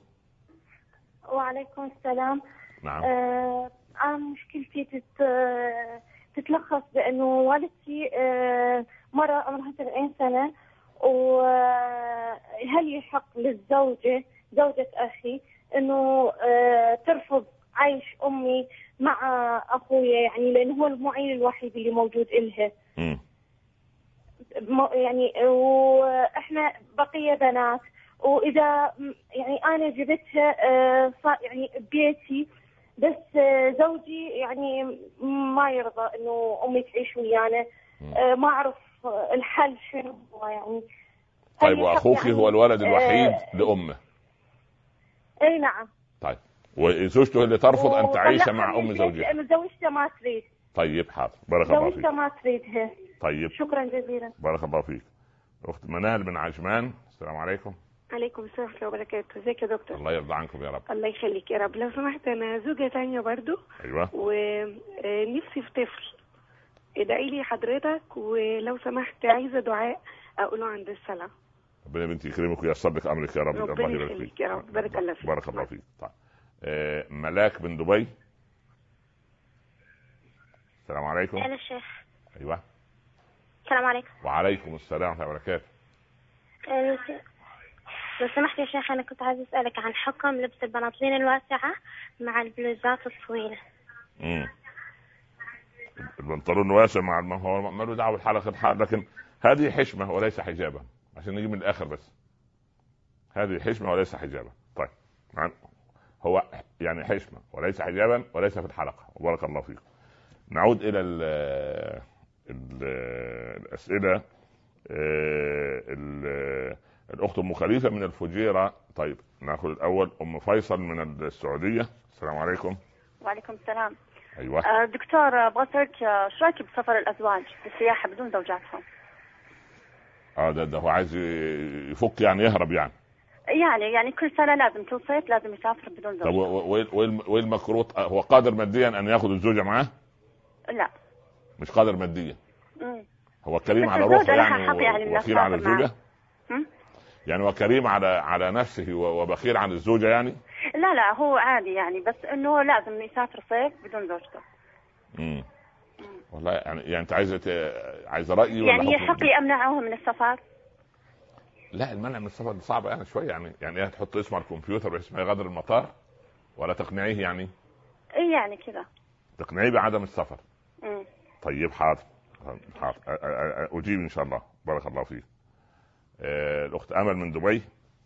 وعليكم السلام. نعم. انا مشكلتي تتلخص بأنه والدتي مرة عمرها 70 سنة، وهل يحق للزوجة زوجة أخي أنه ترفض عيش أمي مع أخويا، يعني لأنه هو المعين الوحيد اللي موجود إلها. يعني وإحنا بقية بنات، وإذا يعني أنا جبتها يعني بيتي، بس زوجي يعني ما يرضى إنه أمي تعيش ويانا. ما أعرف الحل شنو هو يعني. طيب وأخوك يعني هو الولد الوحيد لأمه؟ أي نعم. طيب وزوجته اللي ترفض أن تعيش مع أم زوجها؟ لأنه زوجته ما تريد. طيب حاضر، بارك الله فيك. زوجته ما تريدها. طيب شكرا جزيلا. بارك الله فيك. أخت منال من عجمان، السلام عليكم. عليكم السلام ورحمة الله وبركاته. ازيك يا دكتور؟ الله يرضى عنكم يا رب. الله يخليك يا رب. لو سمحت انا زوجة تانية برضو. ايوه. ونفسي في طفل، ادعي لي حضرتك، ولو سمحت عايزة دعاء اقوله عند الصلاة. ربنا بنتي يكرمك وييسر لك امرك يا رب. ربنا يخليك يا رب. بارك الله فيك. بارك الله فيك. طيب ملاك بن دبي، السلام عليكم. أهلا الشيخ. ايوه. السلام عليكم. وعليكم السلام ورحمة الله وبركاته. لو سمحت يا شيخ، أنا كنت عايز أسألك عن حكم لبس البناطيل الواسعة مع البلوزات الطويلة. البنطلون واسع مع هو ما له دعوة بالحلقة، لكن هذه حشمة وليس حجابا، عشان نجي من الآخر بس. هذه حشمة وليس حجابا. طيب هو يعني حشمة وليس حجابا وليس في الحلقة. بارك الله فيكم. نعود إلى الأسئلة. الأخت أم خليفة من الفجيرة. طيب نأخذ الأول أم فيصل من السعودية، السلام عليكم. وعليكم السلام. أيوة. دكتور أبغى أسألك شو رأيك بسفر الأزواج للسياحة بدون زوجاتهم؟ ده هو عايز يفك يعني يهرب يعني كل سنة لازم، كل صيف لازم يسافر بدون زوجة. طب وين المكروت؟ هو قادر ماديا أن يأخذ الزوجة معاه؟ لا مش قادر ماديا. هو كريم على روحه يعني وبخيل على الزوجة. يعني هو كريم على نفسه وبخيل عن الزوجة يعني. لا هو عادي يعني، بس انه لازم يسافر صيف بدون زوجته. والله يعني انت عايزه رأيي ولا يعني يحق لي امنعه من السفر؟ لا المنع من السفر صعب يعني شويه، يعني تحط اسمه على الكمبيوتر بحيث ما يغادر المطار، ولا تقنعيه يعني؟ ايه يعني كذا تقنعيه بعدم السفر. طيب حاضر اجيب ان شاء الله. بارك الله فيك. الاخت امل من دبي.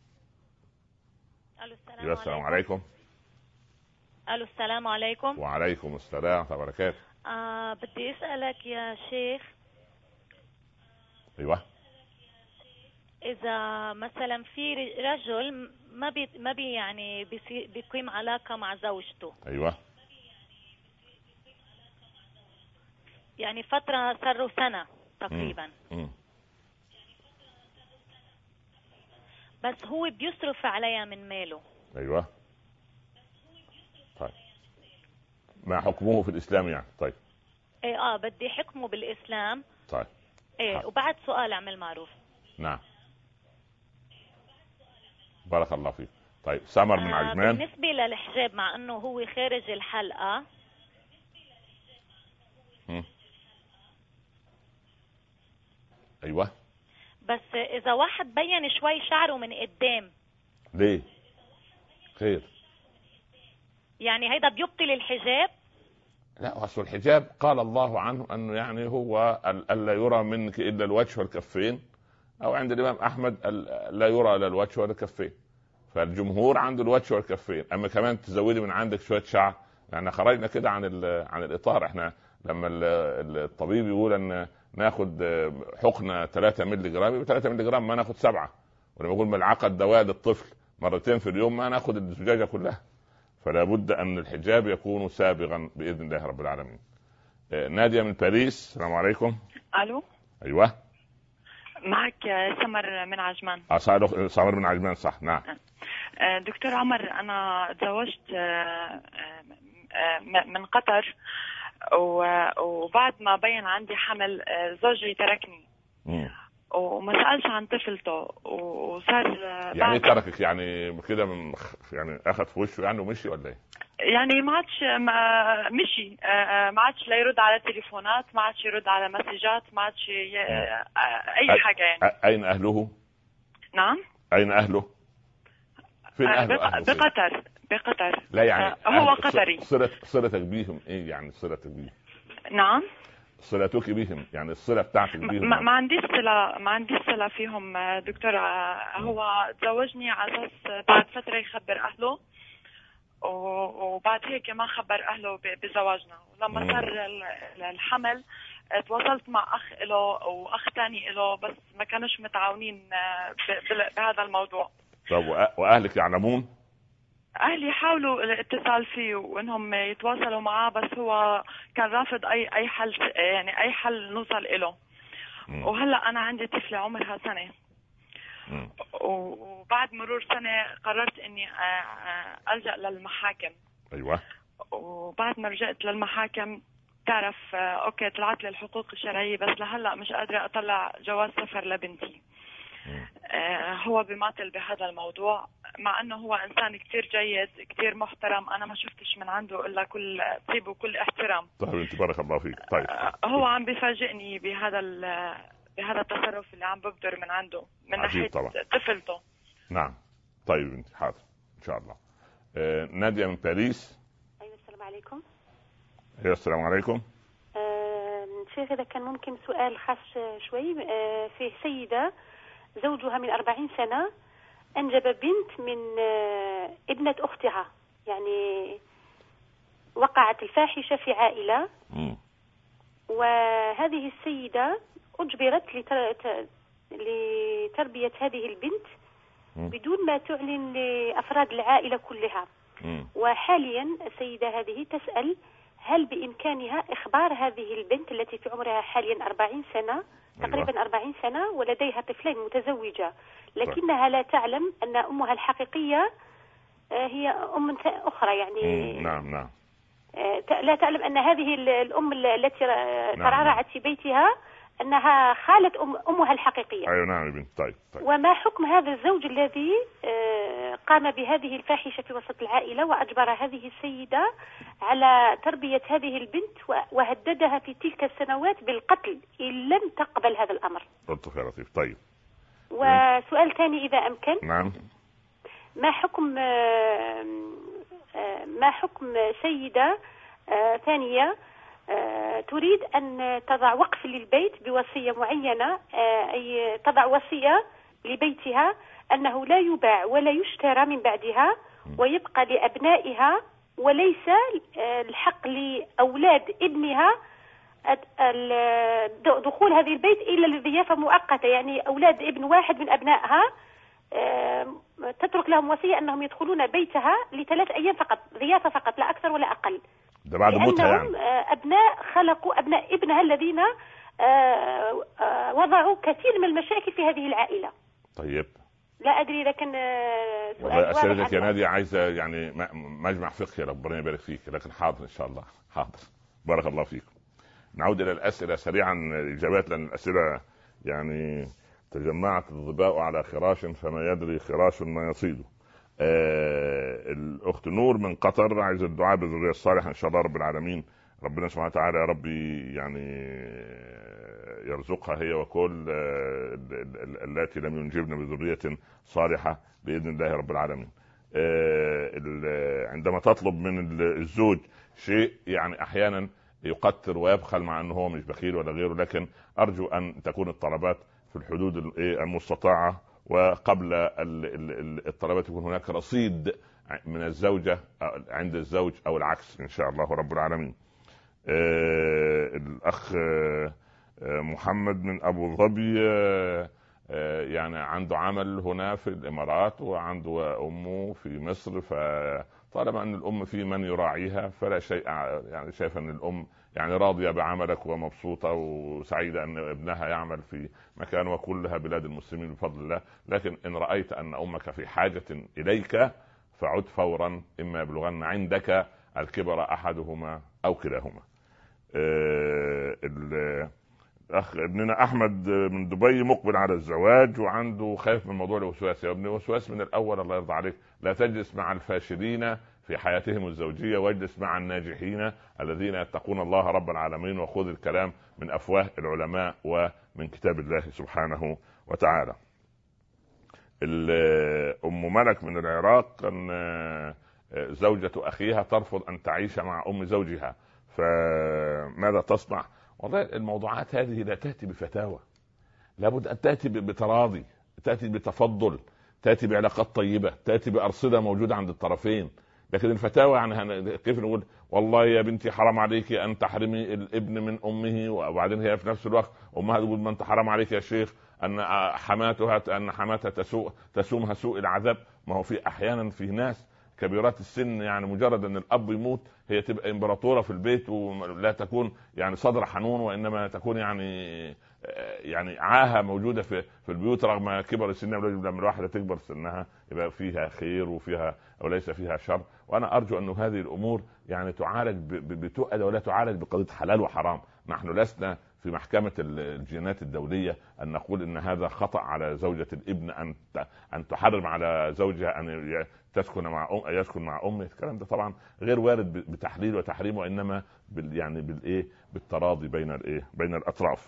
الو السلام عليكم. الو السلام عليكم. وعليكم السلام ورحمه الله وبركاته. بدي اسالك يا شيخ. ايوه. اذا مثلا في رجل ما بي يعني بيقيم علاقه مع زوجته. ايوه. يعني فتره صاروا سنه تقريبا. بس هو بيصرف عليها من ماله. ايوه. طيب ما حكمه في الاسلام يعني؟ طيب ايه بدي حكمه بالاسلام. طيب ايه وبعد سؤال اعمل معروف. نعم. بارك الله فيك. طيب سمر من عجمان. بالنسبة للحجاب مع انه هو خارج الحلقة. ايوه. بس اذا واحد بين شوي شعره من قدام ليه؟ خير يعني هيدا بيبطل الحجاب؟ لا اصل الحجاب قال الله عنه انه يعني هو الا يرى منك الا الوجه والكفين، او عند الامام احمد لا يرى الا الوجه والكفين. فالجمهور عنده الوجه والكفين، اما كمان تزودي من عندك شويه شعر يعني خرجنا كده عن الاطار. احنا لما الطبيب يقول ان ناخد حقنه 3 مللي جرام، 3 مللي جرام ما ناخد 7. ولما يقول ملعقه دواء للطفل مرتين في اليوم ما ناخد الزجاجه كلها. فلا بد ان الحجاب يكون سابغا باذن الله رب العالمين. ناديه من باريس، السلام عليكم. الو. ايوه معك سمر من عجمان. سمر من عجمان صح. نعم. دكتور عمر، انا تزوجت من قطر، وبعد ما بين عندي حمل زوجي تركني. وما سألش عن طفلته وصار يعني تركك يعني كده يعني اخذ في وشه يعني ومشي ولا ايه؟ يعني ما عادش مشي، ما عادش لا يرد على تليفونات، ما عادش يرد على مسجات، ما عادش اي حاجة يعني. اين اهله؟ نعم اين اهله؟ فين اهله؟ بقطر. لا يعني هو قطري. صلتك بيهم ايه يعني؟ صلتك بيهم؟ نعم صلتك بهم يعني الصلة بتاعتك بيهم؟ ما عنديش صلة فيهم دكتور. هو تزوجني على اساس بعد فترة يخبر اهله، وبعد هيك ما خبر اهله بزواجنا. ولما صار الحمل تواصلت مع اخ له واخ ثاني له، بس ما كانوش متعاونين بهذا الموضوع. طب واهلك يعلمون؟ اهلي حاولوا الاتصال فيه وانهم يتواصلوا معاه، بس هو كان رافض اي حل، يعني اي حل نوصل له. وهلا انا عندي طفله عمرها سنه، وبعد مرور سنه قررت اني الجا للمحاكم. ايوه. وبعد ما رجعت للمحاكم تعرف اوكي طلعت لي الحقوق الشرعيه، بس لهلا مش قادره اطلع جواز سفر لبنتي. هو بيماطل بهذا الموضوع، مع انه هو انسان كتير جيد كتير محترم، انا ما شفتش من عنده الا كل طيب وكل احترام. طيب انت بارك الله فيك. طيب هو عم بيفاجئني بهذا التصرف اللي عم ببدر من عنده من ناحيه طفلته. نعم. طيب انت حاضر ان شاء الله. نادية من باريس. ايوه السلام عليكم. ايوه السلام عليكم. شيخ اذا كان ممكن سؤال خاص شوي. في سيده زوجها من 40 سنة أنجب بنت من ابنة أختها، يعني وقعت الفاحشة في عائلة. وهذه السيدة أجبرت لتربية هذه البنت بدون ما تعلن لأفراد العائلة كلها. وحاليا السيدة هذه تسأل هل بإمكانها إخبار هذه البنت التي في عمرها حاليا 40 سنة تقريبا 40 سنة ولديها طفلين، متزوجة، لكنها لا تعلم أن أمها الحقيقية هي أم أخرى، يعني نعم. لا تعلم أن هذه الأم التي ترعرعت في بيتها أنها خالة أمها الحقيقية. أيوة نعم بنت. طيب. وما حكم هذا الزوج الذي قام بهذه الفاحشة في وسط العائلة وأجبر هذه السيدة على تربية هذه البنت وهددها في تلك السنوات بالقتل إن لم تقبل هذا الأمر؟ لطف يا لطيف. طيب. وسؤال ثاني إذا أمكن. نعم. ما حكم سيدة ثانية تريد أن تضع وقف للبيت بوصية معينة، أي تضع وصية لبيتها أنه لا يباع ولا يشترى من بعدها ويبقى لأبنائها، وليس الحق لأولاد ابنها دخول هذه البيت إلا للضيافة مؤقتة، يعني أولاد ابن واحد من أبنائها تترك لهم وصية أنهم يدخلون بيتها ل3 أيام فقط، ضيافة فقط لا أكثر ولا أقل. ده بعد موتها يعني. أبناء خلقوا أبناء ابنها الذين وضعوا كثير من المشاكل في هذه العائلة. طيب. لا أدري إذا كان والله أسئلتك يا نادية عايزة يعني مجمع فقهي، ربنا يبارك فيك، لكن حاضر إن شاء الله. حاضر. بارك الله فيكم. نعود إلى الأسئلة سريعا، الإجابات، لأن الأسئلة يعني تجمعت الظباء على خراش فما يدري خراش ما يصيده. الأخت نور من قطر عايز الدعاء بالذرية الصالحة إن شاء الله رب العالمين. ربنا سبحانه وتعالى يا ربي يعني يرزقها هي وكل التي لم ينجبن بذرية صالحة بإذن الله رب العالمين. عندما تطلب من الزوج شيء يعني أحيانا يقتر ويبخل مع أنه هو مش بخيل ولا غيره، لكن أرجو أن تكون الطلبات في الحدود المستطاعة، وقبل الطلبات يكون هناك رصيد من الزوجة عند الزوج أو العكس إن شاء الله رب العالمين. الأخ محمد من أبو ظبي يعني عنده عمل هنا في الإمارات وعنده أمه في مصر، فطالما أن الأم في من يراعيها فلا شيء، يعني شايف أن الأم يعني راضية بعملك ومبسوطة وسعيدة أن ابنها يعمل في مكان، وكلها بلاد المسلمين بفضل الله. لكن إن رأيت أن أمك في حاجة إليك فعد فورا، إما يبلغن عندك الكبر أحدهما أو كلاهما. اخ ابننا احمد من دبي مقبل على الزواج وعنده خايف من موضوع الوسواس. يا ابني وسواس من الاول، الله يرضى عليك، لا تجلس مع الفاشلين في حياتهم الزوجيه واجلس مع الناجحين الذين يتقون الله رب العالمين، وخذ الكلام من افواه العلماء ومن كتاب الله سبحانه وتعالى. ام ملك من العراق ان زوجة اخيها ترفض ان تعيش مع ام زوجها، فماذا تصنع؟ والله الموضوعات هذه لا تأتي بفتاوى، لابد أن تأتي بتراضي، تأتي بتفضل، تأتي بعلاقات طيبة، تأتي بأرصدة موجودة عند الطرفين. لكن الفتاوى يعني كيف نقول والله يا بنتي حرام عليك أن تحرمي الابن من أمه، وبعدين هي في نفس الوقت أمها تقول ما أنت حرام عليك يا شيخ أن حماتها تسومها سوء العذاب. ما هو في أحيانا في ناس كبيرات السن يعني مجرد ان الاب يموت هي تبقى امبراطوره في البيت، ولا تكون يعني صدر حنون، وانما تكون يعني عاهه موجوده في البيوت رغم كبر السن. لما الواحده تكبر سنها يبقى فيها خير وفيها وليس فيها شر. وانا ارجو ان هذه الامور يعني تعالج بتؤدى ولا تعالج بقضيه حلال وحرام. نحن لسنا في محكمة الجينات الدولية أن نقول إن هذا خطأ على زوجة الابن أن تحرم على زوجها أن يسكن مع أمه. الكلام ده طبعا غير وارد بتحليل وتحريم، وإنما بالتراضي بين الأطراف.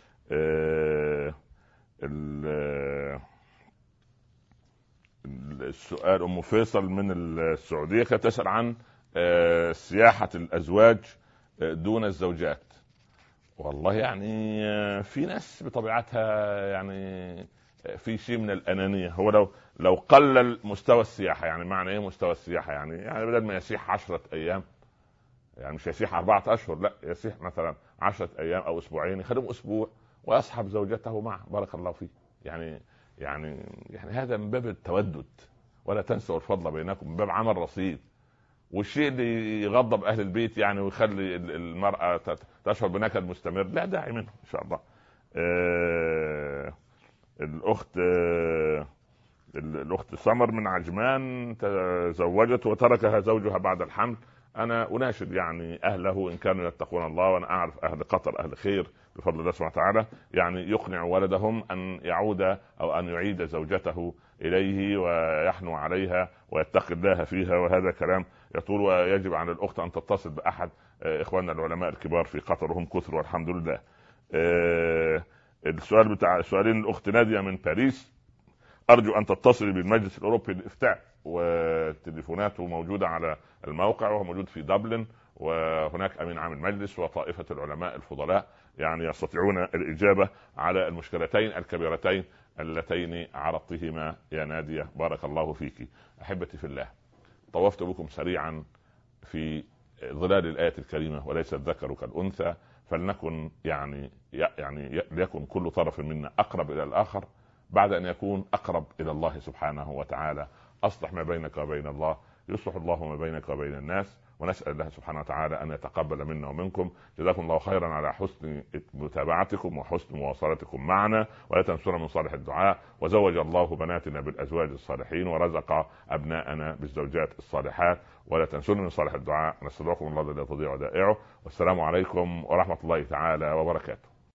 السؤال أم فيصل من السعودية كانت تسأل عن سياحة الأزواج دون الزوجات. والله يعني في ناس بطبيعتها يعني في شيء من الأنانية. هو لو قلل مستوى السياحة، يعني معنى ايه مستوى السياحة؟ يعني بدل ما يسيح 10 أيام، يعني مش يسيح 4 أشهر، لا يسيح مثلا 10 أيام أو أسبوعين، يخليهم أسبوع ويصحب زوجته معه. بارك الله فيه. يعني هذا من باب التودد، ولا تنسوا الفضل بينكم، من باب عمل رصيد. والشيء اللي يغضب اهل البيت يعني ويخلي المرأة تشعر بنكد مستمر لا داعي منه ان شاء الله. الاخت سمر من عجمان تزوجت وتركها زوجها بعد الحمل. انا اناشد يعني اهله ان كانوا يتقون الله، وانا اعرف اهل قطر اهل خير بفضل الله سبحانه وتعالى، يعني يقنع ولدهم ان يعود او ان يعيد زوجته اليه ويحنو عليها ويتقي الله فيها. وهذا كلام يطول، ويجب على الاخت ان تتصل باحد اخواننا العلماء الكبار في قطر، وهم كثر والحمد لله. السؤال بتاع سؤالين الاخت نادية من باريس: ارجو ان تتصلي بالمجلس الاوروبي للافتاء، وتليفوناته موجودة على الموقع، وهو موجود في دبلن، وهناك امين عام المجلس وطائفة العلماء الفضلاء يعني يستطيعون الاجابة على المشكلتين الكبيرتين اللتين عرضتهما يا نادية. بارك الله فيك. احبتي في الله، طوفت بكم سريعا في ظلال الآية الكريمة: وليس الذكر كالأنثى، فلنكن يعني ليكن كل طرف منا أقرب إلى الآخر بعد أن يكون أقرب إلى الله سبحانه وتعالى. أصلح ما بينك وبين الله يصلح الله ما بينك وبين الناس، ونسأل الله سبحانه وتعالى أن يتقبل منا ومنكم. جزاكم الله خيرا على حسن متابعتكم وحسن مواصلتكم معنا، ولا تنسونا من صالح الدعاء. وزوج الله بناتنا بالأزواج الصالحين، ورزق أبناءنا بالزوجات الصالحات. ولا تنسونا من صالح الدعاء. نستودعكم الله الذي لا تضيع ودائعه، والسلام عليكم ورحمة الله تعالى وبركاته.